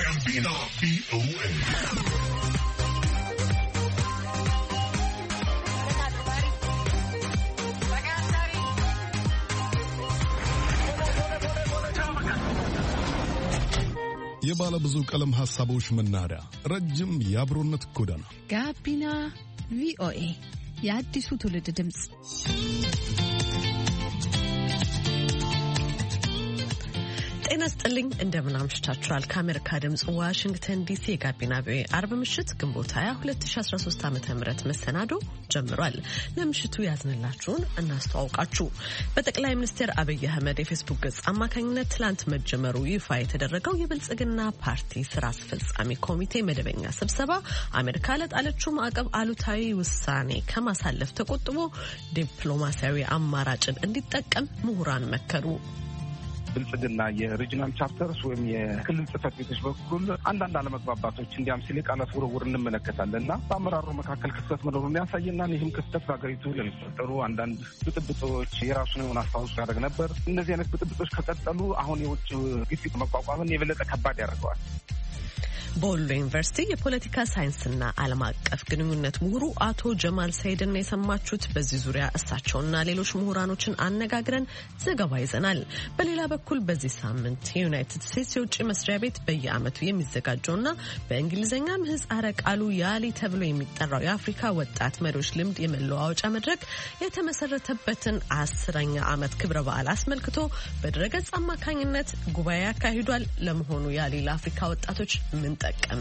ጋቢና ቪኦኤ የባለ ብዙ ቀለም ሐሳቦች መናኸሪያ ረጅም የአብሮነት ጎዳና ጋቢና ቪኦኤ የአዲሱ ትውልድ ድምጽ። ጤና ይስጥልኝ፣ እንደምን አምሽታችኋል? ከአሜሪካ ድምጽ ዋሽንግተን ዲሲ የጋቢና ቪኦኤ አርብ ምሽት ግንቦት 20 2013 ዓ.ም መሰናዶ ጀምሯል። ለምሽቱ ያዝንላችሁን እናስተዋውቃችሁ። በጠቅላይ ሚኒስትር አብይ አህመድ የፌስቡክ ገጽ አማካኝነት ትላንት መጀመሩ ይፋ የተደረገው የብልጽግና ፓርቲ ስራ አስፈጻሚ ኮሚቴ መደበኛ ስብሰባ አሜሪካ ለጣለችው ማዕቀብ አሉታዊ ውሳኔ ከማሳለፍ ተቆጥቦ ዲፕሎማሲያዊ አማራጭን እንዲጠቀም ምሁራን መከሩ። ብልጽግና የሪጂናል ቻፕተርስ ወይም የክልል ጽሕፈት ቤቶች በኩል አንዳንድ አለመግባባቶች እንዲያም ሲል ቃላት ውርውር እንመለከታለን እና በአመራሩ መካከል ክፍተት መኖሩን ያሳየናል። ይህም ክፍተት በሀገሪቱ ለሚፈጠሩ አንዳንድ ብጥብጦች የራሱን የሆነ አስተዋጽኦ ያደርግ ነበር። እነዚህ አይነት ብጥብጦች ከቀጠሉ አሁን የውጭ ግፊት መቋቋምን የበለጠ ከባድ ያደርገዋል። በወሎ ዩኒቨርሲቲ የፖለቲካ ሳይንስና ዓለም አቀፍ ግንኙነት ምሁሩ አቶ ጀማል ሰይድን የሰማችሁት። በዚህ ዙሪያ እሳቸውና ሌሎች ምሁራኖችን አነጋግረን ዘገባ ይዘናል። በሌላ በኩል በዚህ ሳምንት የዩናይትድ ስቴትስ የውጭ መስሪያ ቤት በየዓመቱ የሚዘጋጀውና በእንግሊዝኛ ምህጻረ ቃሉ ያሊ ተብሎ የሚጠራው የአፍሪካ ወጣት መሪዎች ልምድ የመለዋወጫ መድረክ የተመሰረተበትን 10ኛ ዓመት ክብረ በዓል አስመልክቶ በድረገጽ አማካኝነት ጉባኤ ያካሂዷል። ለመሆኑ ያሊ ለአፍሪካ ወጣቶች ምን ጠቀመ?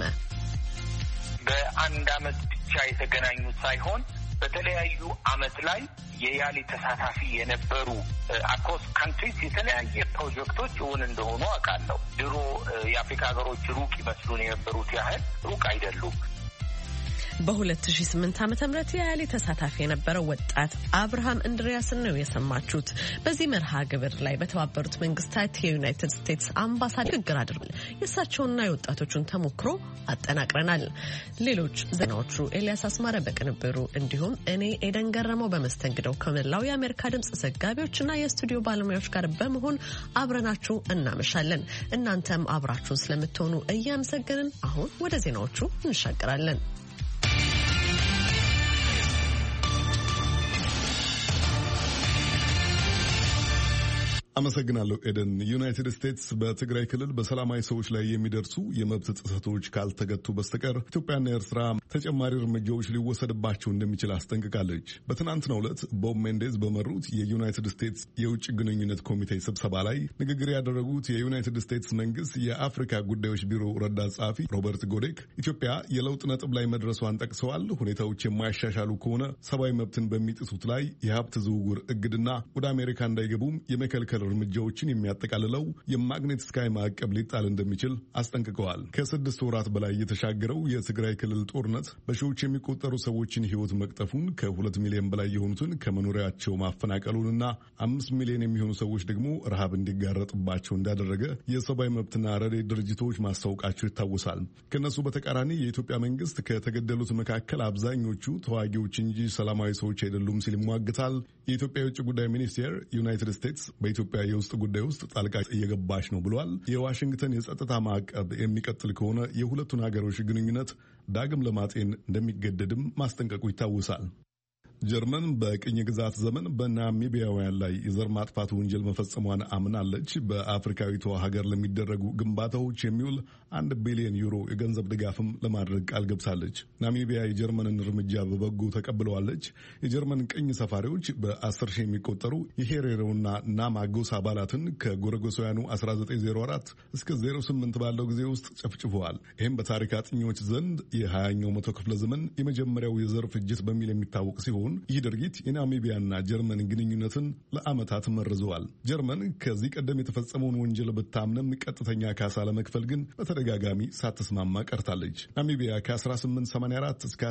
በአንድ ዓመት ብቻ የተገናኙት ሳይሆን በተለያዩ ዓመት ላይ የያሊ ተሳታፊ የነበሩ አክሮስ ካንትሪስ የተለያየ ፕሮጀክቶች እውን እንደሆኑ አውቃለሁ። ድሮ የአፍሪካ ሀገሮች ሩቅ ይመስሉን የነበሩት ያህል ሩቅ አይደሉም። በ2008 ዓ.ም የያሊ ተሳታፊ የነበረው ወጣት አብርሃም እንድሪያስን ነው የሰማችሁት። በዚህ መርሃ ግብር ላይ በተባበሩት መንግስታት የዩናይትድ ስቴትስ አምባሳደር ንግግር አድርገዋል። የእሳቸውና የወጣቶቹን ተሞክሮ አጠናቅረናል። ሌሎች ዜናዎቹ ኤልያስ አስማረ በቅንብሩ እንዲሁም እኔ ኤደን ገረመው በመስተንግደው ከመላው የአሜሪካ ድምጽ ዘጋቢዎችና የስቱዲዮ ባለሙያዎች ጋር በመሆን አብረናችሁ እናመሻለን። እናንተም አብራችሁን ስለምትሆኑ እያመሰገንን አሁን ወደ ዜናዎቹ እንሻገራለን። አመሰግናለሁ ኤደን። ዩናይትድ ስቴትስ በትግራይ ክልል በሰላማዊ ሰዎች ላይ የሚደርሱ የመብት ጥሰቶች ካልተገቱ በስተቀር ኢትዮጵያና ኤርትራ ተጨማሪ እርምጃዎች ሊወሰድባቸው እንደሚችል አስጠንቅቃለች። በትናንትናው ዕለት ቦብ ሜንዴዝ በመሩት የዩናይትድ ስቴትስ የውጭ ግንኙነት ኮሚቴ ስብሰባ ላይ ንግግር ያደረጉት የዩናይትድ ስቴትስ መንግስት የአፍሪካ ጉዳዮች ቢሮ ረዳት ጸሐፊ ሮበርት ጎዴክ ኢትዮጵያ የለውጥ ነጥብ ላይ መድረሷን ጠቅሰዋል። ሁኔታዎች የማይሻሻሉ ከሆነ ሰብአዊ መብትን በሚጥሱት ላይ የሀብት ዝውውር እግድና ወደ አሜሪካ እንዳይገቡም የመከልከል እርምጃዎችን የሚያጠቃልለው የማግኔት ስካይ ማዕቀብ ሊጣል እንደሚችል አስጠንቅቀዋል። ከ6 ወራት በላይ የተሻገረው የትግራይ ክልል ጦርነት በሺዎች የሚቆጠሩ ሰዎችን ሕይወት መቅጠፉን፣ ከ2 ሚሊዮን በላይ የሆኑትን ከመኖሪያቸው ማፈናቀሉንና 5 ሚሊዮን የሚሆኑ ሰዎች ደግሞ ረሃብ እንዲጋረጥባቸው እንዳደረገ የሰብአዊ መብትና ረድኤት ድርጅቶች ማስታወቃቸው ይታወሳል። ከነሱ በተቃራኒ የኢትዮጵያ መንግስት ከተገደሉት መካከል አብዛኞቹ ተዋጊዎች እንጂ ሰላማዊ ሰዎች አይደሉም ሲል ይሟግታል። የኢትዮጵያ የውጭ ጉዳይ ሚኒስቴር ዩናይትድ ስቴትስ በኢትዮጵያ የውስጥ ጉዳይ ውስጥ ጣልቃ እየገባች ነው ብሏል። የዋሽንግተን የጸጥታ ማዕቀብ የሚቀጥል ከሆነ የሁለቱን ሀገሮች ግንኙነት ዳግም ለማጤን እንደሚገደድም ማስጠንቀቁ ይታወሳል። ጀርመን በቅኝ ግዛት ዘመን በናሚቢያውያን ላይ የዘር ማጥፋት ወንጀል መፈጸሟን አምናለች። በአፍሪካዊቷ ሀገር ለሚደረጉ ግንባታዎች የሚውል 1 ቢሊዮን ዩሮ የገንዘብ ድጋፍም ለማድረግ ቃል ገብሳለች። ናሚቢያ የጀርመንን እርምጃ በበጎ ተቀብለዋለች። የጀርመን ቅኝ ሰፋሪዎች በ10 ሺህ የሚቆጠሩ የሄሬሮና ናማ ጎሳ አባላትን ከጎረጎሳውያኑ 1904 እስከ 08 ባለው ጊዜ ውስጥ ጨፍጭፈዋል። ይህም በታሪክ አጥኚዎች ዘንድ የ20ኛው መቶ ክፍለ ዘመን የመጀመሪያው የዘር ፍጅት በሚል የሚታወቅ ሲሆን ይህ ድርጊት የናሚቢያና ጀርመን ግንኙነትን ለዓመታት መርዘዋል። ጀርመን ከዚህ ቀደም የተፈጸመውን ወንጀል ብታምንም ቀጥተኛ ካሳ ለመክፈል ግን በተደጋጋሚ ሳትስማማ ቀርታለች። ናሚቢያ ከ1884 እስከ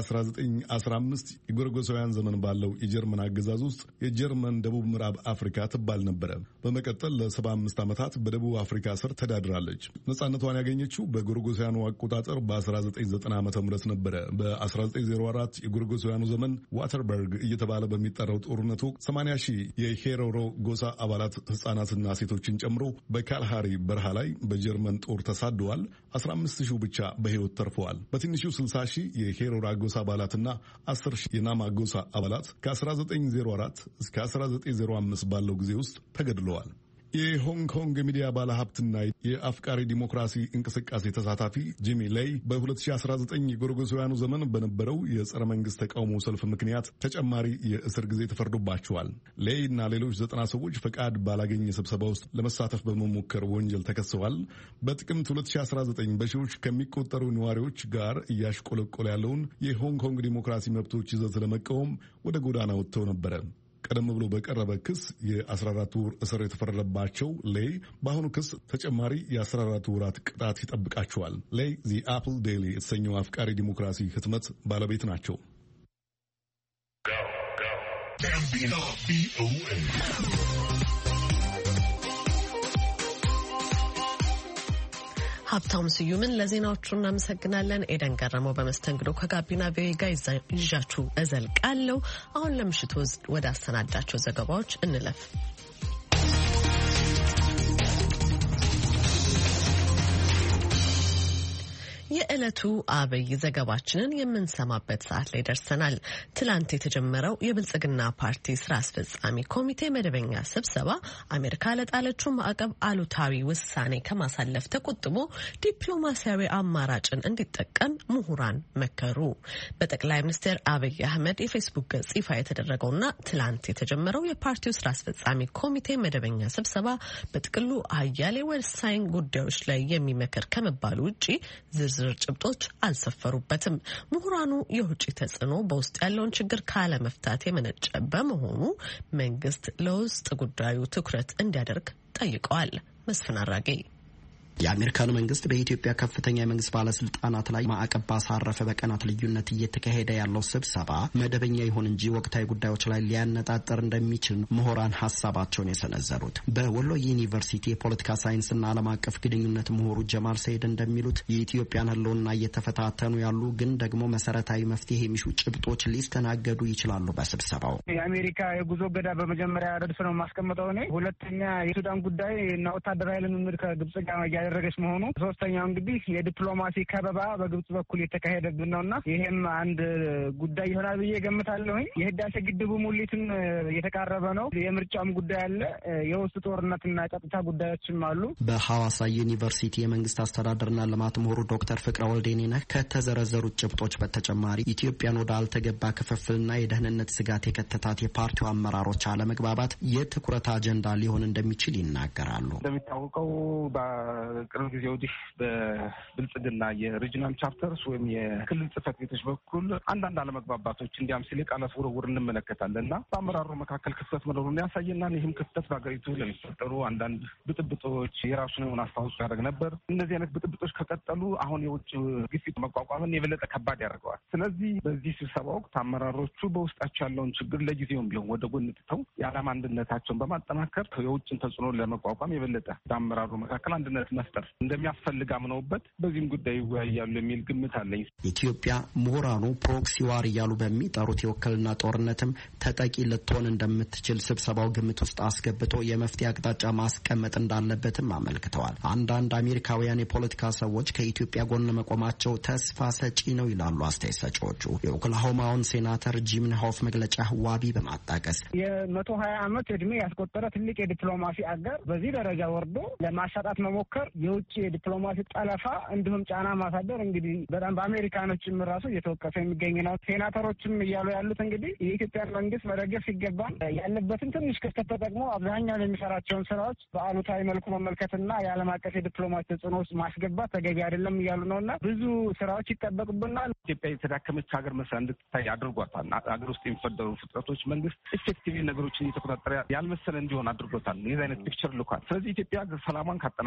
1915 የጎረጎሳውያን ዘመን ባለው የጀርመን አገዛዝ ውስጥ የጀርመን ደቡብ ምዕራብ አፍሪካ ትባል ነበረ። በመቀጠል ለ75 ዓመታት በደቡብ አፍሪካ ስር ተዳድራለች። ነጻነቷን ያገኘችው በጎረጎሳውያኑ አቆጣጠር በ1990 ዓ.ም ነበረ። በ1904 የጎረጎሳውያኑ ዘመን ዋተርበሪ ፒትስበርግ እየተባለ በሚጠራው ጦርነቱ 80 ሺህ የሄሮሮ ጎሳ አባላት ሕፃናትና ሴቶችን ጨምሮ በካልሃሪ በረሃ ላይ በጀርመን ጦር ተሳደዋል። 15 ሺህ ብቻ በሕይወት ተርፈዋል። በትንሹ 60 ሺህ የሄሮራ ጎሳ አባላትና 10 ሺህ የናማ ጎሳ አባላት ከ1904 እስከ 1905 ባለው ጊዜ ውስጥ ተገድለዋል። የሆንግ ኮንግ ሚዲያ ባለሀብትና የአፍቃሪ ዲሞክራሲ እንቅስቃሴ ተሳታፊ ጂሚ ሌይ በ2019 የጎርጎሳውያኑ ዘመን በነበረው የጸረ መንግስት ተቃውሞ ሰልፍ ምክንያት ተጨማሪ የእስር ጊዜ ተፈርዶባቸዋል። ሌይ እና ሌሎች 90 ሰዎች ፈቃድ ባላገኘ ስብሰባ ውስጥ ለመሳተፍ በመሞከር ወንጀል ተከሰዋል። በጥቅምት 2019 በሺዎች ከሚቆጠሩ ነዋሪዎች ጋር እያሽቆለቆለ ያለውን የሆንግ ኮንግ ዲሞክራሲ መብቶች ይዘት ለመቃወም ወደ ጎዳና ወጥተው ነበረ። ቀደም ብሎ በቀረበ ክስ የ14 ወር እስር የተፈረደባቸው ሌይ በአሁኑ ክስ ተጨማሪ የ14 ወራት ቅጣት ይጠብቃቸዋል። ሌይ ዚ አፕል ዴይሊ የተሰኘው አፍቃሪ ዲሞክራሲ ህትመት ባለቤት ናቸው። ሀብታሙ ስዩምን ለዜናዎቹ እናመሰግናለን። ኤደን ገረመው በመስተንግዶ ከጋቢና ቪኦኤ ጋር ይዣችሁ እዘልቃለሁ። አሁን ለምሽቱ ወደ አሰናዳቸው ዘገባዎች እንለፍ። የዕለቱ አብይ ዘገባችንን የምንሰማበት ሰዓት ላይ ደርሰናል። ትላንት የተጀመረው የብልጽግና ፓርቲ ስራ አስፈጻሚ ኮሚቴ መደበኛ ስብሰባ አሜሪካ ለጣለችው ማዕቀብ አሉታዊ ውሳኔ ከማሳለፍ ተቆጥቦ ዲፕሎማሲያዊ አማራጭን እንዲጠቀም ምሁራን መከሩ። በጠቅላይ ሚኒስትር አብይ አህመድ የፌስቡክ ገጽ ይፋ የተደረገውና ትላንት የተጀመረው የፓርቲው ስራ አስፈጻሚ ኮሚቴ መደበኛ ስብሰባ በጥቅሉ አያሌ ወሳኝ ጉዳዮች ላይ የሚመክር ከመባሉ ውጪ ዝርዝር ጭብጦች አልሰፈሩበትም። ምሁራኑ የውጭ ተጽዕኖ በውስጥ ያለውን ችግር ካለመፍታት የመነጨ በመሆኑ መንግስት ለውስጥ ጉዳዩ ትኩረት እንዲያደርግ ጠይቀዋል። መስፍን አራጌ የአሜሪካን መንግስት በኢትዮጵያ ከፍተኛ የመንግስት ባለስልጣናት ላይ ማዕቀብ ባሳረፈ በቀናት ልዩነት እየተካሄደ ያለው ስብሰባ መደበኛ ይሁን እንጂ ወቅታዊ ጉዳዮች ላይ ሊያነጣጠር እንደሚችል ምሁራን ሀሳባቸውን የሰነዘሩት በወሎ ዩኒቨርሲቲ የፖለቲካ ሳይንስና ዓለም አቀፍ ግንኙነት ምሁሩ ጀማል ሰይድ እንደሚሉት የኢትዮጵያን ሕልውና እየተፈታተኑ ያሉ ግን ደግሞ መሰረታዊ መፍትሄ የሚሹ ጭብጦች ሊስተናገዱ ይችላሉ። በስብሰባው የአሜሪካ የጉዞ እገዳ በመጀመሪያ ረድፍ ነው ማስቀመጠው እኔ። ሁለተኛ የሱዳን ጉዳይ እና ወታደራዊ ልምምድ ከግብጽ ጋር ያደረገች መሆኑ፣ ሶስተኛው እንግዲህ የዲፕሎማሲ ከበባ በግብጽ በኩል የተካሄደብን ነውና ይሄም አንድ ጉዳይ ይሆናል ብዬ ገምታለሁኝ። የህዳሴ ግድቡ ሙሊትም የተቃረበ ነው። የምርጫም ጉዳይ አለ። የውስጥ ጦርነትና ቀጥታ ጉዳዮችም አሉ። በሐዋሳ ዩኒቨርሲቲ የመንግስት አስተዳደርና ልማት ምሁሩ ዶክተር ፍቅረ ወልዴኔነህ ከተዘረዘሩት ጭብጦች በተጨማሪ ኢትዮጵያን ወደ አልተገባ ክፍፍልና የደህንነት ስጋት የከተታት የፓርቲው አመራሮች አለመግባባት የትኩረት አጀንዳ ሊሆን እንደሚችል ይናገራሉ። እንደሚታወቀው ቅርብ ጊዜ ወዲህ በብልጽግና የሪጂናል ቻፕተርስ ወይም የክልል ጽህፈት ቤቶች በኩል አንዳንድ አለመግባባቶች እንዲያም ሲል ቃላት ውርውር እንመለከታለን እና በአመራሩ መካከል ክፍተት መኖሩን ያሳየናል። ይህም ክፍተት በሀገሪቱ ለሚፈጠሩ አንዳንድ ብጥብጦች የራሱን የሆነ አስተዋጽኦ ያደርግ ነበር። እነዚህ አይነት ብጥብጦች ከቀጠሉ አሁን የውጭ ግፊት መቋቋምን የበለጠ ከባድ ያደርገዋል። ስለዚህ በዚህ ስብሰባ ወቅት አመራሮቹ በውስጣቸው ያለውን ችግር ለጊዜውም ቢሆን ወደ ጎን ትተው የዓላማ አንድነታቸውን በማጠናከር የውጭን ተጽዕኖ ለመቋቋም የበለጠ በአመራሩ መካከል አንድነት መፍጠር እንደሚያስፈልግ አምነውበት በዚህም ጉዳይ ይወያያሉ የሚል ግምት አለኝ። ኢትዮጵያ ምሁራኑ ፕሮክሲ ዋር እያሉ በሚጠሩት የውክልና ጦርነትም ተጠቂ ልትሆን እንደምትችል ስብሰባው ግምት ውስጥ አስገብቶ የመፍትሄ አቅጣጫ ማስቀመጥ እንዳለበትም አመልክተዋል። አንዳንድ አሜሪካውያን የፖለቲካ ሰዎች ከኢትዮጵያ ጎን መቆማቸው ተስፋ ሰጪ ነው ይላሉ አስተያየት ሰጪዎቹ። የኦክላሆማውን ሴናተር ጂም ኢንሆፍ መግለጫ ዋቢ በማጣቀስ የ120 ዓመት ዕድሜ ያስቆጠረ ትልቅ የዲፕሎማሲ አገር በዚህ ደረጃ ወርዶ ለማሳጣት መሞከር የውጭ የዲፕሎማሲ ጠለፋ እንዲሁም ጫና ማሳደር እንግዲህ በጣም በአሜሪካኖችም ራሱ እየተወቀሰ የሚገኝ ነው። ሴናተሮችም እያሉ ያሉት እንግዲህ የኢትዮጵያን መንግስት መደገፍ ሲገባን ያለበትን ትንሽ ክፍተት ተጠቅሞ አብዛኛውን የሚሰራቸውን ስራዎች በአሉታዊ መልኩ መመልከትና የዓለም አቀፍ የዲፕሎማሲ ተጽዕኖ ውስጥ ማስገባት ተገቢ አይደለም እያሉ ነውና ብዙ ስራዎች ይጠበቅብናል። ኢትዮጵያ የተዳከመች ሀገር መስላ እንድትታይ አድርጓታል። ሀገር ውስጥ የሚፈጠሩ ፍጥረቶች መንግስት ኢፌክቲቭ ነገሮችን እየተቆጣጠረ ያልመሰለ እንዲሆን አድርጎታል። ይህ አይነት ፒክቸር ልኳል። ስለዚህ ኢትዮጵያ ሰላሟን ካጠናከረች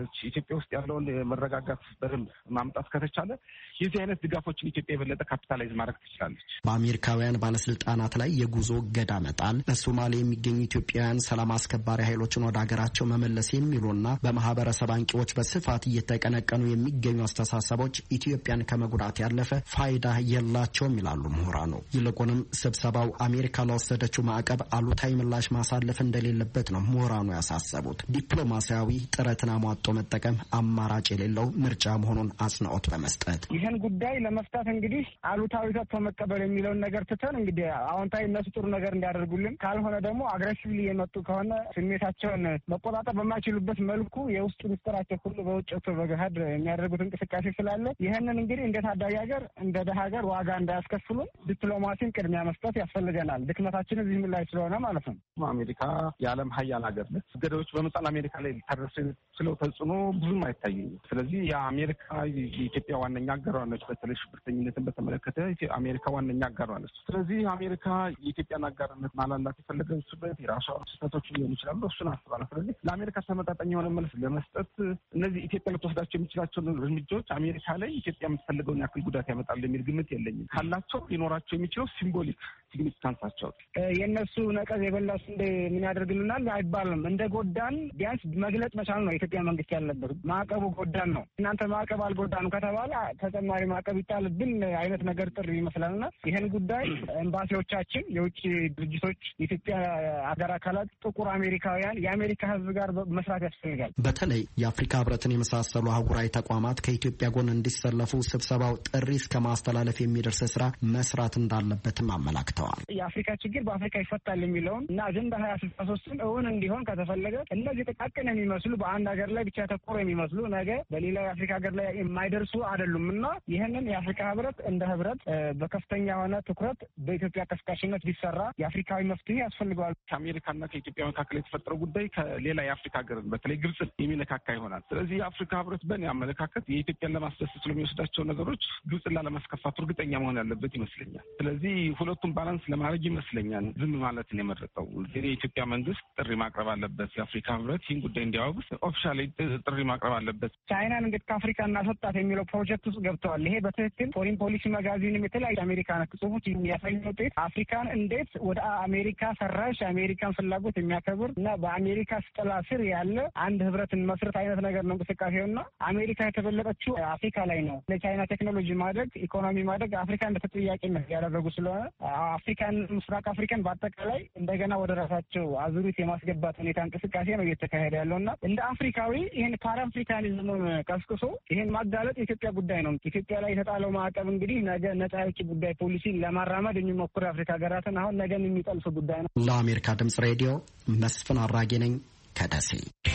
ጉዳዮች ኢትዮጵያ ውስጥ ያለውን መረጋጋት በደንብ ማምጣት ከተቻለ የዚህ አይነት ድጋፎችን ኢትዮጵያ የበለጠ ካፒታላይዝ ማድረግ ትችላለች። በአሜሪካውያን ባለስልጣናት ላይ የጉዞ እገዳ መጣል፣ በሶማሌ የሚገኙ ኢትዮጵያውያን ሰላም አስከባሪ ኃይሎችን ወደ ሀገራቸው መመለስ የሚሉና በማህበረሰብ አንቂዎች በስፋት እየተቀነቀኑ የሚገኙ አስተሳሰቦች ኢትዮጵያን ከመጉዳት ያለፈ ፋይዳ የላቸውም ይላሉ ምሁራኑ። ይልቁንም ስብሰባው አሜሪካ ለወሰደችው ማዕቀብ አሉታዊ ምላሽ ማሳለፍ እንደሌለበት ነው ምሁራኑ ያሳሰቡት። ዲፕሎማሲያዊ ጥረትን አሟጦ መጠቀም አማራጭ የሌለው ምርጫ መሆኑን አጽንኦት በመስጠት ይህን ጉዳይ ለመፍታት እንግዲህ አሉታዊ ሰጥቶ መቀበል የሚለውን ነገር ትተን እንግዲህ አዎንታዊ እነሱ ጥሩ ነገር እንዲያደርጉልን፣ ካልሆነ ደግሞ አግሬሲቭሊ የመጡ ከሆነ ስሜታቸውን መቆጣጠር በማይችሉበት መልኩ የውስጥ ምስጢራቸው ሁሉ በውጭ በገሃድ የሚያደርጉት እንቅስቃሴ ስላለ ይህንን እንግዲህ እንደ ታዳጊ ሀገር እንደ ደሀ ሀገር ዋጋ እንዳያስከፍሉን ዲፕሎማሲን ቅድሚያ መስጠት ያስፈልገናል። ድክመታችን እዚህ ምን ላይ ስለሆነ ማለት ነው። አሜሪካ የዓለም ሀያል ሀገር ነች። ገዳዮች በመጣል አሜሪካ ላይ ታደርስ ስለው ተጽዕኖ ብዙም አይታየኝም። ስለዚህ የአሜሪካ የኢትዮጵያ ዋነኛ አጋሯ ነች። በተለይ ሽብርተኝነትን በተመለከተ አሜሪካ ዋነኛ አጋሯ ነች። ስለዚህ አሜሪካ የኢትዮጵያን አጋርነት ማላላት የፈለገችበት የራሷ ስህተቶች ሊሆኑ ይችላሉ። እሱን አስባለ። ስለዚህ ለአሜሪካ ተመጣጣኝ የሆነ መልስ ለመስጠት እነዚህ ኢትዮጵያ ልትወስዳቸው የሚችላቸውን እርምጃዎች አሜሪካ ላይ ኢትዮጵያ የምትፈልገውን ያክል ጉዳት ያመጣል የሚል ግምት የለኝም። ካላቸው ሊኖራቸው የሚችለው ሲምቦሊክ ሲግኒፊካንሳቸው የእነሱ ነቀዝ የበላሱ እንደ ምን ያደርግልናል አይባልም። እንደ ጎዳን ቢያንስ መግለጽ መቻል ነው የኢትዮጵያ መንግስት ያለበት። ማዕቀቡ ጎዳን ነው፣ እናንተ ማዕቀብ አልጎዳንም ከተባለ ተጨማሪ ማዕቀብ ይጣልብን አይነት ነገር ጥሪ ይመስላልና ይህን ጉዳይ ኤምባሲዎቻችን፣ የውጭ ድርጅቶች፣ የኢትዮጵያ አገር አካላት፣ ጥቁር አሜሪካውያን፣ የአሜሪካ ሕዝብ ጋር መስራት ያስፈልጋል። በተለይ የአፍሪካ ህብረትን የመሳሰሉ አህጉራዊ ተቋማት ከኢትዮጵያ ጎን እንዲሰለፉ ስብሰባው ጥሪ እስከ ማስተላለፍ የሚደርስ ስራ መስራት እንዳለበትም አመላክተዋል። የአፍሪካ ችግር በአፍሪካ ይፈታል የሚለውን እና አጀንዳ 2063 እውን እንዲሆን ከተፈለገ እነዚህ ጥቃቅን የሚመስሉ በአንድ ሀገር ላይ ብቻ ተኮር የሚመስሉ ነገ በሌላ የአፍሪካ ሀገር ላይ የማይደርሱ አይደሉም እና ይህንን የአፍሪካ ህብረት እንደ ህብረት በከፍተኛ የሆነ ትኩረት በኢትዮጵያ ቀስቃሽነት ቢሰራ የአፍሪካዊ መፍትሄ ያስፈልገዋል። ከአሜሪካና ከኢትዮጵያ መካከል የተፈጠረው ጉዳይ ከሌላ የአፍሪካ ሀገርን በተለይ ግብፅን የሚነካካ ይሆናል። ስለዚህ የአፍሪካ ህብረት በእኔ አመለካከት የኢትዮጵያን ለማስደሰት ስለሚወስዳቸው ነገሮች ግብፅን ላለማስከፋቱ እርግጠኛ መሆን ያለበት ይመስለኛል። ስለዚህ ሁለቱም ባላንስ ለማድረግ ይመስለኛል ዝም ማለትን የመረጠው። የኢትዮጵያ መንግስት ጥሪ ማቅረብ አለበት። የአፍሪካ ህብረት ይህን ጉዳይ እንዲያወግዝ ኦፊሻሊ ጥሪ ማቅረብ አለበት። ቻይናን እንዴት ከአፍሪካ እናስወጣት የሚለው ፕሮጀክት ውስጥ ገብተዋል። ይሄ በትክክል ፎሪን ፖሊሲ መጋዚንም የተለያዩ አሜሪካ ነክ ጽሁፎች የሚያሳይ ውጤት አፍሪካን እንዴት ወደ አሜሪካ ሰራሽ የአሜሪካን ፍላጎት የሚያከብር እና በአሜሪካ ጥላ ስር ያለ አንድ ህብረትን መስረት አይነት ነገር ነው እንቅስቃሴውና አሜሪካ የተበለጠችው አፍሪካ ላይ ነው። ለቻይና ቴክኖሎጂ ማደግ፣ ኢኮኖሚ ማደግ አፍሪካ እንደ ተጠያቂነት ያደረጉ ስለሆነ አፍሪካን ምስራቅ አፍሪካን በአጠቃላይ እንደገና ወደ ራሳቸው አዙሪት የማስገባት ሁኔታ እንቅስቃሴ ነው እየተካሄደ ያለውና እንደ አፍሪካዊ ይህን ፓን አፍሪካኒዝምን ቀስቅሶ ይህን ማጋለጥ የኢትዮጵያ ጉዳይ ነው። ኢትዮጵያ ላይ የተጣለው ማዕቀብ እንግዲህ ነገ ነጻ የውጭ ጉዳይ ፖሊሲ ለማራመድ የሚሞክሩ የአፍሪካ ሀገራትን አሁን ነገን የሚጠልፍ ጉዳይ ነው። ለአሜሪካ ድምጽ ሬዲዮ መስፍን አራጌ ነኝ ከደሴ።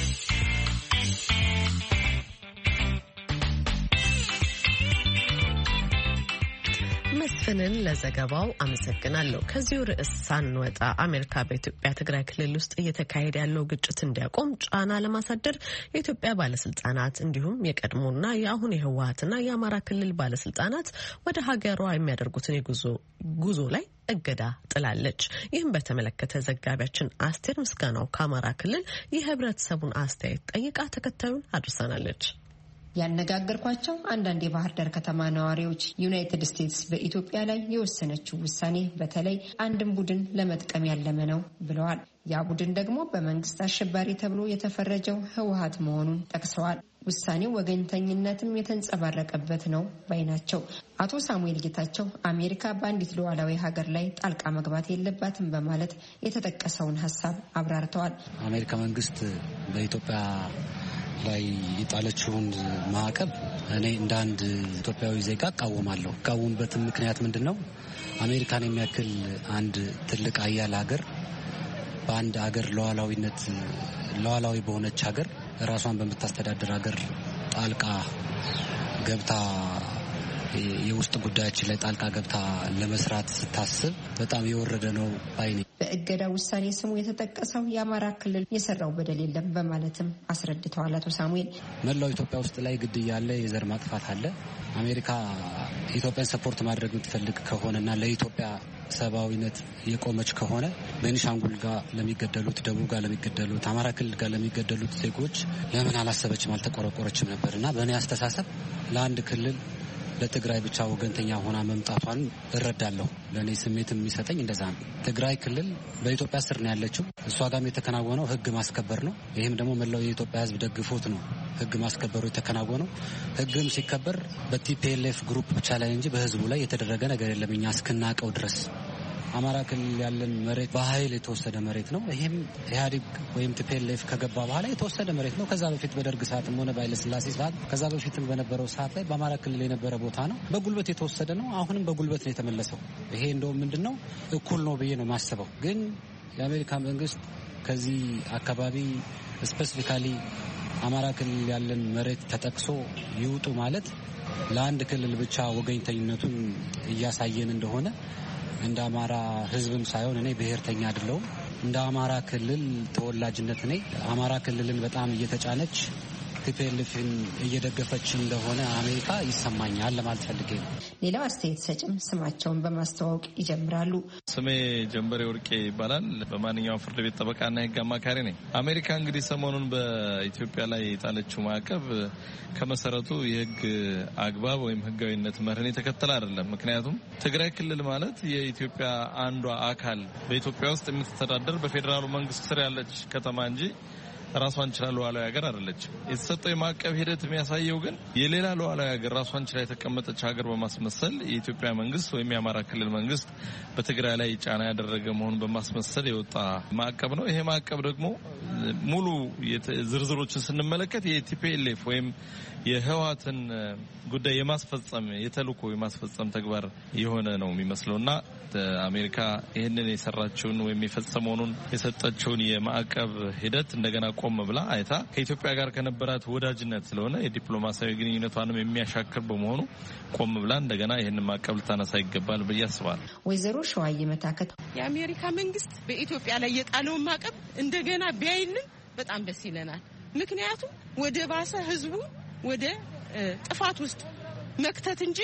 መስፍንን ለዘገባው አመሰግናለሁ። ከዚሁ ርዕስ ሳንወጣ አሜሪካ በኢትዮጵያ ትግራይ ክልል ውስጥ እየተካሄደ ያለው ግጭት እንዲያቆም ጫና ለማሳደር የኢትዮጵያ ባለስልጣናት እንዲሁም የቀድሞና የአሁን የህወሀትና የአማራ ክልል ባለስልጣናት ወደ ሀገሯ የሚያደርጉትን ጉዞ ላይ እገዳ ጥላለች። ይህም በተመለከተ ዘጋቢያችን አስቴር ምስጋናው ከአማራ ክልል የህብረተሰቡን አስተያየት ጠይቃ ተከታዩን አድርሳናለች። ያነጋገርኳቸው አንዳንድ የባህር ዳር ከተማ ነዋሪዎች ዩናይትድ ስቴትስ በኢትዮጵያ ላይ የወሰነችው ውሳኔ በተለይ አንድን ቡድን ለመጥቀም ያለመ ነው ብለዋል። ያ ቡድን ደግሞ በመንግስት አሸባሪ ተብሎ የተፈረጀው ህወሀት መሆኑን ጠቅሰዋል። ውሳኔው ወገኝተኝነትም የተንጸባረቀበት ነው ባይ ናቸው። አቶ ሳሙኤል ጌታቸው አሜሪካ በአንዲት ሉዓላዊ ሀገር ላይ ጣልቃ መግባት የለባትም በማለት የተጠቀሰውን ሀሳብ አብራርተዋል። አሜሪካ መንግስት በኢትዮጵያ ላይ የጣለችውን ማዕቀብ እኔ እንደ አንድ ኢትዮጵያዊ ዜጋ እቃወማለሁ። እቃወምበትም ምክንያት ምንድን ነው? አሜሪካን የሚያክል አንድ ትልቅ ሀያል ሀገር በአንድ ሀገር ሉዓላዊ በሆነች ሀገር ራሷን በምታስተዳድር ሀገር ጣልቃ ገብታ የውስጥ ጉዳያችን ላይ ጣልቃ ገብታ ለመስራት ስታስብ በጣም የወረደ ነው ባይ ነኝ። በእገዳ ውሳኔ ስሙ የተጠቀሰው የአማራ ክልል የሰራው በደል የለም በማለትም አስረድተዋል። አቶ ሳሙኤል መላው ኢትዮጵያ ውስጥ ላይ ግድያ አለ፣ የዘር ማጥፋት አለ። አሜሪካ ኢትዮጵያን ሰፖርት ማድረግ የምትፈልግ ከሆነና ለኢትዮጵያ ሰብአዊነት የቆመች ከሆነ ቤኒሻንጉል ጋር ለሚገደሉት፣ ደቡብ ጋር ለሚገደሉት፣ አማራ ክልል ጋር ለሚገደሉት ዜጎች ለምን አላሰበችም አልተቆረቆረችም ነበርና በእኔ አስተሳሰብ ለአንድ ክልል ለትግራይ ብቻ ወገንተኛ ሆና መምጣቷን እረዳለሁ። ለኔ ስሜት የሚሰጠኝ እንደዛ ነው። ትግራይ ክልል በኢትዮጵያ ስር ነው ያለችው። እሷ ጋርም የተከናወነው ህግ ማስከበር ነው። ይህም ደግሞ መላው የኢትዮጵያ ህዝብ ደግፎት ነው ህግ ማስከበሩ የተከናወነው። ህግም ሲከበር በቲፒኤልኤፍ ግሩፕ ብቻ ላይ እንጂ በህዝቡ ላይ የተደረገ ነገር የለም እኛ እስክናቀው ድረስ። አማራ ክልል ያለን መሬት በኃይል የተወሰደ መሬት ነው። ይሄም ኢህአዴግ ወይም ቲፒኤልኤፍ ከገባ በኋላ የተወሰደ መሬት ነው። ከዛ በፊት በደርግ ሰዓትም ሆነ በኃይለ ሥላሴ ሰዓት ከዛ በፊትም በነበረው ሰዓት ላይ በአማራ ክልል የነበረ ቦታ ነው። በጉልበት የተወሰደ ነው። አሁንም በጉልበት ነው የተመለሰው። ይሄ እንደውም ምንድነው እኩል ነው ብዬ ነው የማስበው። ግን የአሜሪካ መንግስት ከዚህ አካባቢ ስፔሲፊካሊ አማራ ክልል ያለን መሬት ተጠቅሶ ይውጡ ማለት ለአንድ ክልል ብቻ ወገኝተኝነቱን እያሳየን እንደሆነ እንደ አማራ ህዝብም ሳይሆን እኔ ብሔርተኛ አይደለሁም። እንደ አማራ ክልል ተወላጅነት እኔ አማራ ክልልን በጣም እየተጫነች ቲፒኤልኤፍን እየደገፈች እንደሆነ አሜሪካ ይሰማኛል ለማለት ፈልጌ ነው። ሌላው አስተያየት ሰጭም ስማቸውን በማስተዋወቅ ይጀምራሉ። ስሜ ጀንበሬ ወርቄ ይባላል። በማንኛውም ፍርድ ቤት ጠበቃና የህግ አማካሪ ነኝ። አሜሪካ እንግዲህ ሰሞኑን በኢትዮጵያ ላይ የጣለችው ማዕቀብ ከመሰረቱ የህግ አግባብ ወይም ህጋዊነት መርህን የተከተለ አይደለም። ምክንያቱም ትግራይ ክልል ማለት የኢትዮጵያ አንዷ አካል በኢትዮጵያ ውስጥ የምትተዳደር በፌዴራሉ መንግስት ስር ያለች ከተማ እንጂ ራሷን ችላ ሉዓላዊ ሀገር አይደለች። የተሰጠው የማዕቀብ ሂደት የሚያሳየው ግን የሌላ ሉዓላዊ ሀገር ራሷን ችላ የተቀመጠች ሀገር በማስመሰል የኢትዮጵያ መንግስት ወይም የአማራ ክልል መንግስት በትግራይ ላይ ጫና ያደረገ መሆኑን በማስመሰል የወጣ ማዕቀብ ነው። ይሄ ማዕቀብ ደግሞ ሙሉ ዝርዝሮችን ስንመለከት የቲፒኤልኤፍ ወይም የህወሓትን ጉዳይ የማስፈጸም የተልዕኮ የማስፈጸም ተግባር የሆነ ነው የሚመስለውና አሜሪካ ይህንን የሰራችውን ወይም የፈጸመውን የሰጠችውን የማዕቀብ ሂደት እንደገና ቆም ብላ አይታ ከኢትዮጵያ ጋር ከነበራት ወዳጅነት ስለሆነ የዲፕሎማሲያዊ ግንኙነቷንም የሚያሻክር በመሆኑ ቆም ብላ እንደገና ይህንን ማዕቀብ ልታነሳ ይገባል ብዬ አስባለሁ። ወይዘሮ ሸዋዬ መታከት የአሜሪካ መንግስት በኢትዮጵያ ላይ የጣለውን ማዕቀብ እንደገና ቢያይልን በጣም ደስ ይለናል። ምክንያቱም ወደ ባሰ ህዝቡ ወደ ጥፋት ውስጥ መክተት እንጂ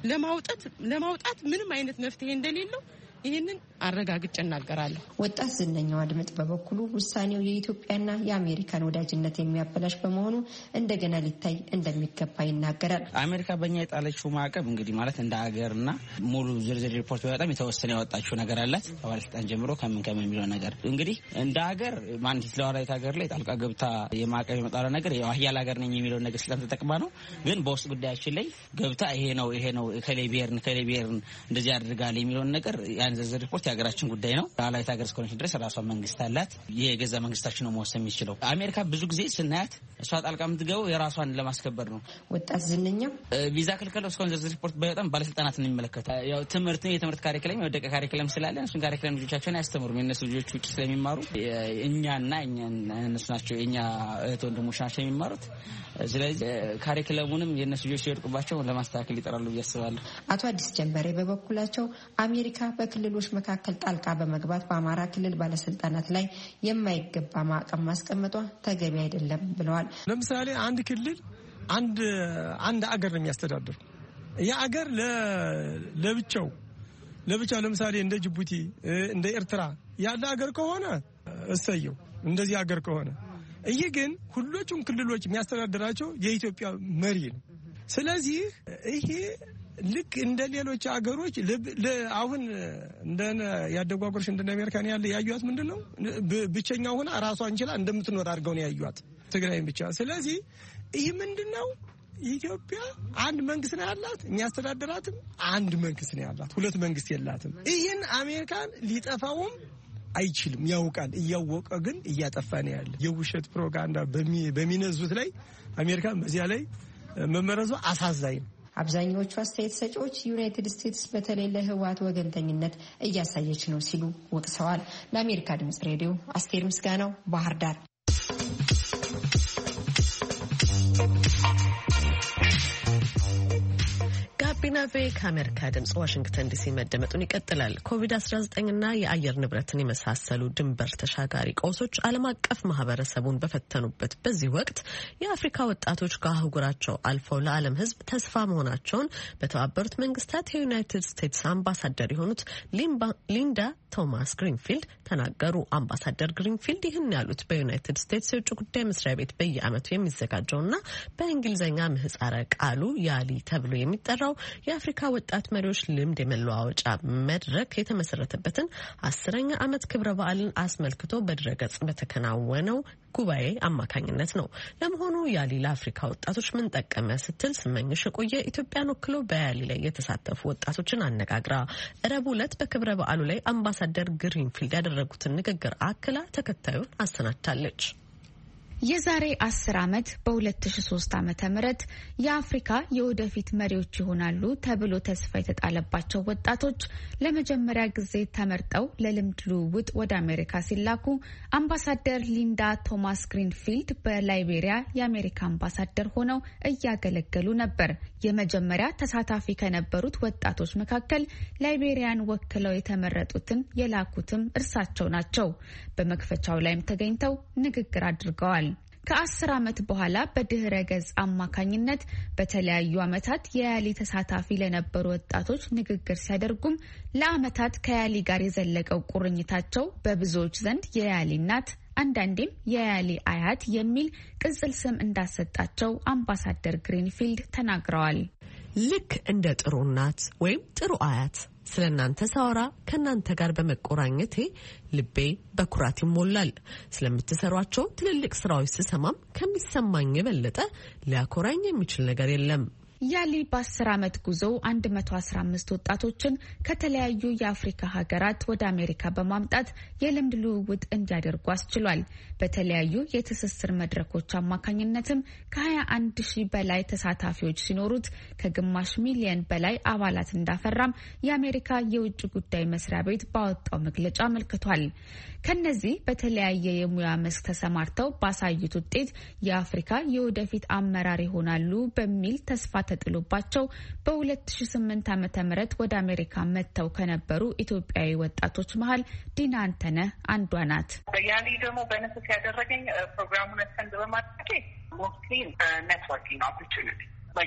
ለማውጣት ምንም አይነት መፍትሄ እንደሌለው ይህንን አረጋግጬ እናገራለሁ። ወጣት ዝነኛው አድምጥ በበኩሉ ውሳኔው የኢትዮጵያና የአሜሪካን ወዳጅነት የሚያበላሽ በመሆኑ እንደገና ሊታይ እንደሚገባ ይናገራል። አሜሪካ በእኛ የጣለችው ማዕቀብ እንግዲህ ማለት እንደ ሀገርና ሙሉ ዝርዝር ሪፖርት በጣም የተወሰነ ያወጣችው ነገር አላት። ከባለስልጣን ጀምሮ ከምን የሚለው ነገር እንግዲህ እንደ ሀገር ማን ስለዋላይት ሀገር ላይ ጣልቃ ገብታ የማዕቀብ የመጣለው ነገር ያህያል ሀገር ነኝ የሚለው ነገር ስልጣን ተጠቅማ ነው። ግን በውስጥ ጉዳያችን ላይ ገብታ ይሄ ነው ከሌቢየርን እንደዚህ አድርጋል የሚለውን ነገር ዝርዝር ሪፖርት የሀገራችን ጉዳይ ነው። ሉዓላዊት ሀገር እስከሆነች ድረስ ራሷ መንግስት አላት። የገዛ መንግስታችን ነው መወሰን የሚችለው። አሜሪካ ብዙ ጊዜ ስናያት እሷ ጣልቃ የምትገባው የራሷን ለማስከበር ነው። ወጣት ዝነኛው ቪዛ ክልከላው እስካሁን ዝርዝር ሪፖርት በጣም ባለስልጣናትን የሚመለከተው ያው የትምህርት ካሪክለም የወደቀ ካሪክለም ስላለ እሱን ካሪክለም ልጆቻቸውን አያስተምሩም። የእነሱ ልጆች ውጭ ስለሚማሩ እኛና እነሱ ናቸው የእኛ እህት ወንድሞች ናቸው የሚማሩት። ስለዚህ ካሪክለሙንም የእነሱ ልጆች ሲወድቁባቸው ለማስተካከል ይጠራሉ ብዬ አስባለሁ። አቶ አዲስ ጀንበሬ በበኩላቸው አሜሪካ በክልሎች መካከል ጣልቃ በመግባት በአማራ ክልል ባለስልጣናት ላይ የማይገባ ማዕቀብ ማስቀመጧ ተገቢ አይደለም ብለዋል። ለምሳሌ አንድ ክልል አንድ አገር ነው የሚያስተዳድሩ። ያ አገር ለብቻው ለምሳሌ እንደ ጅቡቲ እንደ ኤርትራ ያለ አገር ከሆነ እሰየው፣ እንደዚህ አገር ከሆነ ይህ ግን ሁሉም ክልሎች የሚያስተዳድራቸው የኢትዮጵያ መሪ ነው። ስለዚህ ይሄ ልክ እንደ ሌሎች አገሮች አሁን እንደነ ያደጉ አገሮች እንደነ አሜሪካን ያለ ያዩት ምንድነው ብቸኛ ሆና ራሷን እንችላ እንደምትኖር አድርገው ነው ያዩት ትግራይን ብቻ። ስለዚህ ይህ ምንድነው ኢትዮጵያ አንድ መንግስት ነው ያላት፣ የሚያስተዳድራትም አንድ መንግስት ነው ያላት፣ ሁለት መንግስት የላትም። ይህን አሜሪካን ሊጠፋውም አይችልም፣ ያውቃል። እያወቀ ግን እያጠፋ ነው ያለ። የውሸት ፕሮፓጋንዳ በሚነዙት ላይ አሜሪካን በዚያ ላይ መመረዟ አሳዛኝ ነው። አብዛኛዎቹ አስተያየት ሰጪዎች ዩናይትድ ስቴትስ በተለይ ለህወሓት ወገንተኝነት እያሳየች ነው ሲሉ ወቅሰዋል። ለአሜሪካ ድምጽ ሬዲዮ አስቴር ምስጋናው ባህር ዳር። ጋቢና ቬ ከአሜሪካ ድምጽ ዋሽንግተን ዲሲ መደመጡን ይቀጥላል። ኮቪድ-19ና የአየር ንብረትን የመሳሰሉ ድንበር ተሻጋሪ ቀውሶች ዓለም አቀፍ ማህበረሰቡን በፈተኑበት በዚህ ወቅት የአፍሪካ ወጣቶች ከአህጉራቸው አልፈው ለዓለም ሕዝብ ተስፋ መሆናቸውን በተባበሩት መንግስታት የዩናይትድ ስቴትስ አምባሳደር የሆኑት ሊንዳ ቶማስ ግሪንፊልድ ተናገሩ። አምባሳደር ግሪንፊልድ ይህን ያሉት በዩናይትድ ስቴትስ የውጭ ጉዳይ መስሪያ ቤት በየዓመቱ የሚዘጋጀውና በእንግሊዝኛ ምህጻረ ቃሉ ያሊ ተብሎ የሚጠራው የአፍሪካ ወጣት መሪዎች ልምድ የመለዋወጫ መድረክ የተመሰረተበትን 10ኛ ዓመት ክብረ በዓልን አስመልክቶ በድረገጽ በተከናወነው ጉባኤ አማካኝነት ነው። ለመሆኑ ያሊ ለአፍሪካ ወጣቶች ምን ጠቀመ ስትል ስመኝሽ የቆየ ኢትዮጵያን ወክሎ በያሊ ላይ የተሳተፉ ወጣቶችን አነጋግራ ረቡዕ ዕለት በክብረ በዓሉ ላይ አምባሳደር ግሪንፊልድ ያደረጉትን ንግግር አክላ ተከታዩን አሰናድታለች። የዛሬ 10 ዓመት በ2003 ዓመተ ምህረት የአፍሪካ የወደፊት መሪዎች ይሆናሉ ተብሎ ተስፋ የተጣለባቸው ወጣቶች ለመጀመሪያ ጊዜ ተመርጠው ለልምድ ልውውጥ ወደ አሜሪካ ሲላኩ አምባሳደር ሊንዳ ቶማስ ግሪንፊልድ በላይቤሪያ የአሜሪካ አምባሳደር ሆነው እያገለገሉ ነበር። የመጀመሪያ ተሳታፊ ከነበሩት ወጣቶች መካከል ላይቤሪያን ወክለው የተመረጡትን የላኩትም እርሳቸው ናቸው። በመክፈቻው ላይም ተገኝተው ንግግር አድርገዋል። ከ10 ዓመት በኋላ በድህረ ገጽ አማካኝነት በተለያዩ ዓመታት የያሊ ተሳታፊ ለነበሩ ወጣቶች ንግግር ሲያደርጉም ለዓመታት ከያሊ ጋር የዘለቀው ቁርኝታቸው በብዙዎች ዘንድ የያሊ እናት አንዳንዴም የያሊ አያት የሚል ቅጽል ስም እንዳሰጣቸው አምባሳደር ግሪንፊልድ ተናግረዋል። ልክ እንደ ጥሩ እናት ወይም ጥሩ አያት ስለ እናንተ ሳወራ ከእናንተ ጋር በመቆራኘቴ ልቤ በኩራት ይሞላል። ስለምትሰሯቸው ትልልቅ ስራዎች ስሰማም ከሚሰማኝ የበለጠ ሊያኮራኝ የሚችል ነገር የለም። ያሊ በ10 ዓመት ጉዞ 115 ወጣቶችን ከተለያዩ የአፍሪካ ሀገራት ወደ አሜሪካ በማምጣት የልምድ ልውውጥ እንዲያደርጉ አስችሏል። በተለያዩ የትስስር መድረኮች አማካኝነትም ከ21,000 በላይ ተሳታፊዎች ሲኖሩት ከግማሽ ሚሊዮን በላይ አባላት እንዳፈራም የአሜሪካ የውጭ ጉዳይ መስሪያ ቤት ባወጣው መግለጫ አመልክቷል። ከነዚህ በተለያየ የሙያ መስክ ተሰማርተው ባሳዩት ውጤት የአፍሪካ የወደፊት አመራር ይሆናሉ በሚል ተስፋ ተጥሎባቸው በ2008 ዓ.ም ወደ አሜሪካ መጥተው ከነበሩ ኢትዮጵያዊ ወጣቶች መሀል ዲና አንተነህ አንዷ ናት። ያሊ ደግሞ በነፍስ ያደረገኝ ፕሮግራሙን አስተንድ በማድረጌ ሞስትሊ ኔትወርኪንግ ኦፖርቹኒቲ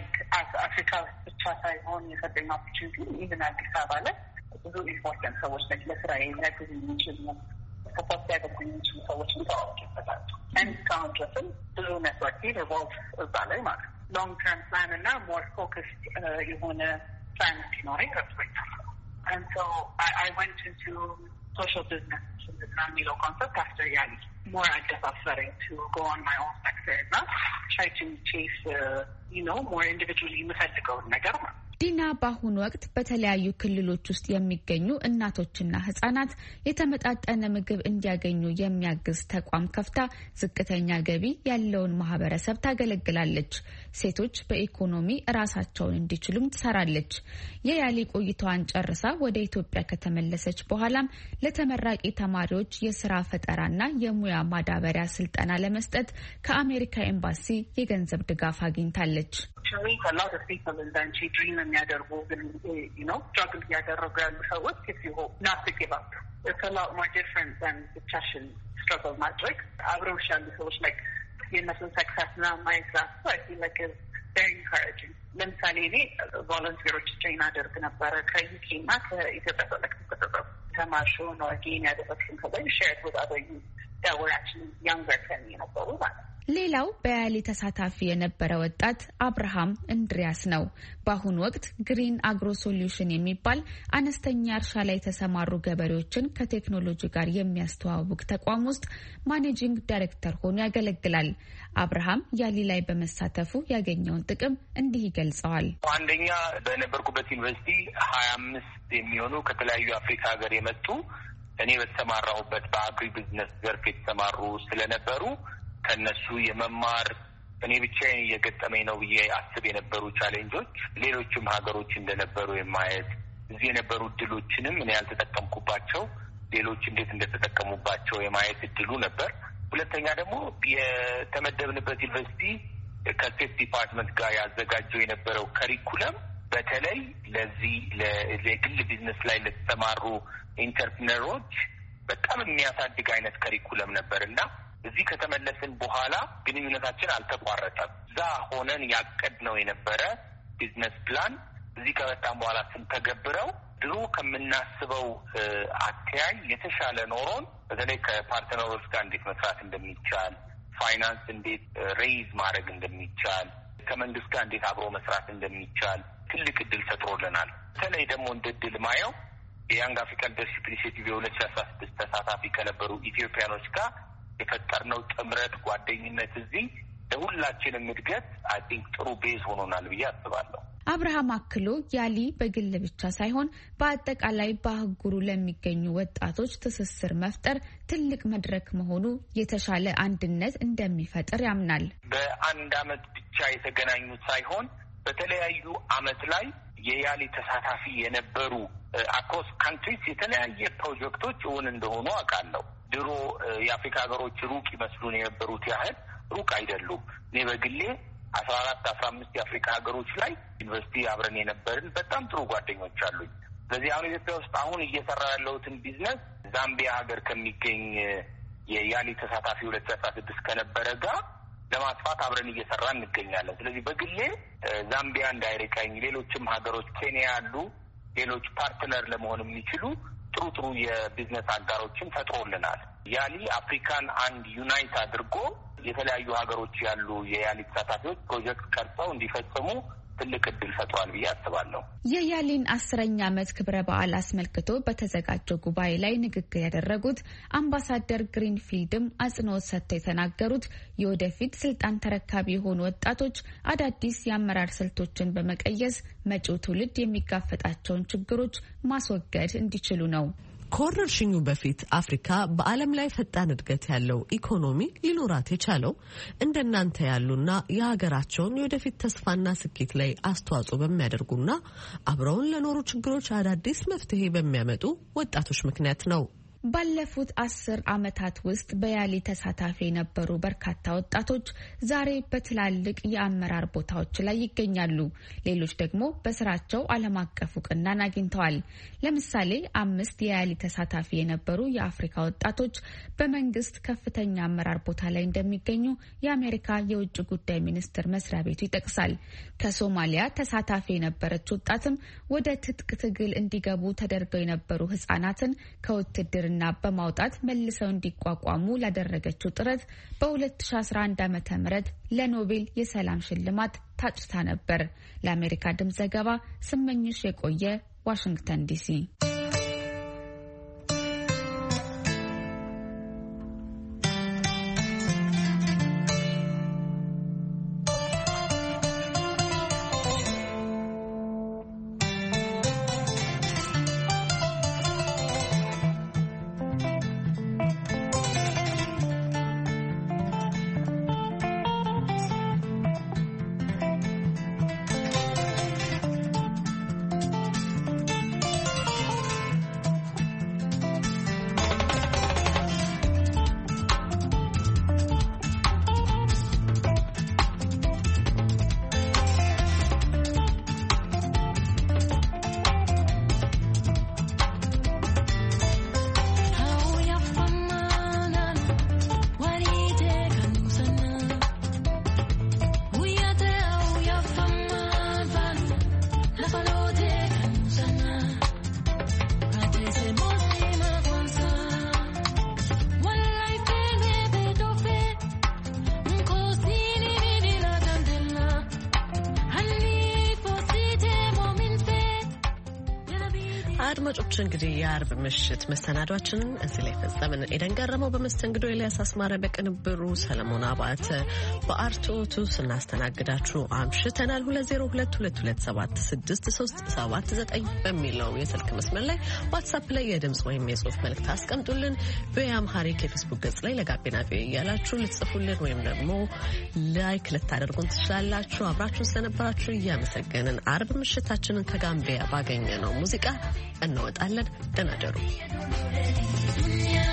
አፍሪካ ብቻ ሳይሆን የሰጠኝ ኦፖርቹኒቲ ኢቨን አዲስ አበባ ላይ ብዙ ኢምፖርታንት ሰዎች ለስራ የሚያግዙ የሚችሉ ሰፖርት ያደርጉ የሚችሉ ሰዎችን ተዋወቅበታል። እስካሁን ድረስም ብዙ ኔትወርኪ ሪቮልቭ እዛ ላይ ማለት ነው። ሎንግ ተርም ፕላን እና ሞር ፎከስድ የሆነ ፕላን እንዲኖረኝ ረድቶኛል። And so I went into social business የሚለው ኮንሰፕት after Yali. More አደፋፈረኝ to go on my own sector እና try to chase more individually የምፈልገውን ነገር ነው። ዲና በአሁኑ ወቅት በተለያዩ ክልሎች ውስጥ የሚገኙ እናቶችና ህጻናት የተመጣጠነ ምግብ እንዲያገኙ የሚያግዝ ተቋም ከፍታ ዝቅተኛ ገቢ ያለውን ማህበረሰብ ታገለግላለች። ሴቶች በኢኮኖሚ ራሳቸውን እንዲችሉም ትሰራለች። የያሊ ቆይታዋን ጨርሳ ወደ ኢትዮጵያ ከተመለሰች በኋላም ለተመራቂ ተማሪዎች የስራ ፈጠራና የሙያ ማዳበሪያ ስልጠና ለመስጠት ከአሜሪካ ኤምባሲ የገንዘብ ድጋፍ አግኝታለች። a lot of people in Banchi dream የሚያደርጉ ግን struggle ያደረጉ ያሉ ሰዎች if you hope not to give up. It's a lot more different than ብቻሽን struggle ማድረግ አብረውሽ ያሉ ሰዎች like የእነሱን success እና ማየት ራሱ I feel like is very encouraging. ለምሳሌ እኔ ቮለንቲሮች ትሬን አደርግ ነበረ ከዩኬ እና ከኢትዮጵያ ተለቅተው ተማርሾ ነው again ያደረግሽን ከላይ share with other youth that were actually younger than me ነበሩ ማለት ነው። ሌላው በያሊ ተሳታፊ የነበረ ወጣት አብርሃም እንድሪያስ ነው። በአሁኑ ወቅት ግሪን አግሮ ሶሉሽን የሚባል አነስተኛ እርሻ ላይ የተሰማሩ ገበሬዎችን ከቴክኖሎጂ ጋር የሚያስተዋውቅ ተቋም ውስጥ ማኔጂንግ ዳይሬክተር ሆኖ ያገለግላል። አብርሃም ያሊ ላይ በመሳተፉ ያገኘውን ጥቅም እንዲህ ይገልጸዋል። አንደኛ በነበርኩበት ዩኒቨርሲቲ 25 የሚሆኑ ከተለያዩ አፍሪካ ሀገር የመጡ እኔ በተሰማራሁበት በአግሪ ቢዝነስ ዘርፍ የተሰማሩ ስለነበሩ ከነሱ የመማር እኔ ብቻዬን እየገጠመኝ ነው ብዬ አስብ የነበሩ ቻሌንጆች ሌሎችም ሀገሮች እንደነበሩ የማየት እዚህ የነበሩ እድሎችንም እኔ ያልተጠቀምኩባቸው ሌሎች እንዴት እንደተጠቀሙባቸው የማየት እድሉ ነበር። ሁለተኛ ደግሞ የተመደብንበት ዩኒቨርሲቲ ከስቴት ዲፓርትመንት ጋር ያዘጋጀው የነበረው ከሪኩለም በተለይ ለዚህ ለግል ቢዝነስ ላይ ለተሰማሩ ኢንተርፕረነሮች በጣም የሚያሳድግ አይነት ከሪኩለም ነበርና እዚህ ከተመለስን በኋላ ግንኙነታችን አልተቋረጠም። እዛ ሆነን ያቀድነው የነበረ ቢዝነስ ፕላን እዚህ ከመጣን በኋላ ስንተገብረው ድሮ ከምናስበው አተያይ የተሻለ ኖሮን በተለይ ከፓርትነሮች ጋር እንዴት መስራት እንደሚቻል፣ ፋይናንስ እንዴት ሬይዝ ማድረግ እንደሚቻል፣ ከመንግስት ጋር እንዴት አብሮ መስራት እንደሚቻል ትልቅ እድል ፈጥሮልናል። በተለይ ደግሞ እንደ እድል ማየው የያንግ አፍሪካ ሊደርሺፕ ኢኒሼቲቭ የ2016 ተሳታፊ ከነበሩ ኢትዮጵያኖች ጋር የፈጠርነው ጥምረት ጓደኝነት እዚህ ለሁላችንም እድገት አይ ቲንክ ጥሩ ቤዝ ሆኖናል ብዬ አስባለሁ። አብርሃም አክሎ ያሊ በግል ብቻ ሳይሆን በአጠቃላይ በአህጉሩ ለሚገኙ ወጣቶች ትስስር መፍጠር ትልቅ መድረክ መሆኑ የተሻለ አንድነት እንደሚፈጥር ያምናል። በአንድ አመት ብቻ የተገናኙት ሳይሆን በተለያዩ አመት ላይ የያሊ ተሳታፊ የነበሩ አክሮስ ካንትሪስ የተለያየ ፕሮጀክቶች እውን እንደሆኑ አውቃለሁ። ድሮ የአፍሪካ ሀገሮች ሩቅ ይመስሉን የነበሩት ያህል ሩቅ አይደሉም። እኔ በግሌ 14-15 የአፍሪካ ሀገሮች ላይ ዩኒቨርሲቲ አብረን የነበርን በጣም ጥሩ ጓደኞች አሉኝ። ስለዚህ አሁን ኢትዮጵያ ውስጥ አሁን እየሰራ ያለሁትን ቢዝነስ ዛምቢያ ሀገር ከሚገኝ የያሊ ተሳታፊ 2016 ከነበረ ጋር ለማስፋት አብረን እየሰራ እንገኛለን። ስለዚህ በግሌ ዛምቢያ እንዳይርቀኝ፣ ሌሎችም ሀገሮች ኬንያ ያሉ ሌሎች ፓርትነር ለመሆን የሚችሉ ጥሩ ጥሩ የቢዝነስ አጋሮችን ፈጥሮልናል። ያሊ አፍሪካን አንድ ዩናይት አድርጎ የተለያዩ ሀገሮች ያሉ የያሊ ተሳታፊዎች ፕሮጀክት ቀርጸው እንዲፈጽሙ ትልቅ እድል ፈጥሯል ብዬ አስባለሁ። የያሊን 10ኛ ዓመት ክብረ በዓል አስመልክቶ በተዘጋጀው ጉባኤ ላይ ንግግር ያደረጉት አምባሳደር ግሪንፊልድም አጽንኦት ሰጥተው የተናገሩት የወደፊት ስልጣን ተረካቢ የሆኑ ወጣቶች አዳዲስ የአመራር ስልቶችን በመቀየስ መጪው ትውልድ የሚጋፈጣቸውን ችግሮች ማስወገድ እንዲችሉ ነው። ከወረርሽኙ በፊት አፍሪካ በዓለም ላይ ፈጣን እድገት ያለው ኢኮኖሚ ሊኖራት የቻለው እንደናንተ ያሉና የሀገራቸውን የወደፊት ተስፋና ስኬት ላይ አስተዋጽኦ በሚያደርጉና አብረውን ለኖሩ ችግሮች አዳዲስ መፍትሄ በሚያመጡ ወጣቶች ምክንያት ነው። ባለፉት 10 ዓመታት ውስጥ በያሊ ተሳታፊ የነበሩ በርካታ ወጣቶች ዛሬ በትላልቅ የአመራር ቦታዎች ላይ ይገኛሉ። ሌሎች ደግሞ በስራቸው ዓለም አቀፍ እውቅናን አግኝተዋል። ለምሳሌ 5 የያሊ ተሳታፊ የነበሩ የአፍሪካ ወጣቶች በመንግስት ከፍተኛ አመራር ቦታ ላይ እንደሚገኙ የአሜሪካ የውጭ ጉዳይ ሚኒስቴር መስሪያ ቤቱ ይጠቅሳል። ከሶማሊያ ተሳታፊ የነበረች ወጣትም ወደ ትጥቅ ትግል እንዲገቡ ተደርገው የነበሩ ህጻናትን ከውትድር እና በማውጣት መልሰው እንዲቋቋሙ ላደረገችው ጥረት በ2011 ዓ.ም ለኖቤል የሰላም ሽልማት ታጭታ ነበር። ለአሜሪካ ድምፅ ዘገባ ስመኝሽ የቆየ ዋሽንግተን ዲሲ። አድማጮች እንግዲህ የአርብ ምሽት መሰናዷችንን እዚህ ላይ ፈጸምን። ኤደን ገረመው በመስተንግዶ፣ ኤልያስ አስማረ በቅንብሩ፣ ሰለሞን አባተ በአርቶቱ ስናስተናግዳችሁ አምሽተናል። 2022276379 በሚለው የስልክ መስመር ላይ ዋትስአፕ ላይ የድምጽ ወይም የጽሁፍ መልእክት አስቀምጡልን። በአምሃሪክ የፌስቡክ ገጽ ላይ ለጋቢና ቪኦኤ እያላችሁ ልጽፉልን ወይም ደግሞ ላይክ ልታደርጉን ትችላላችሁ። አብራችሁን ስለነበራችሁ እያመሰገንን አርብ ምሽታችንን ከጋምቢያ ባገኘ ነው ሙዚቃ እንወጣለን። ደህና ደሩ።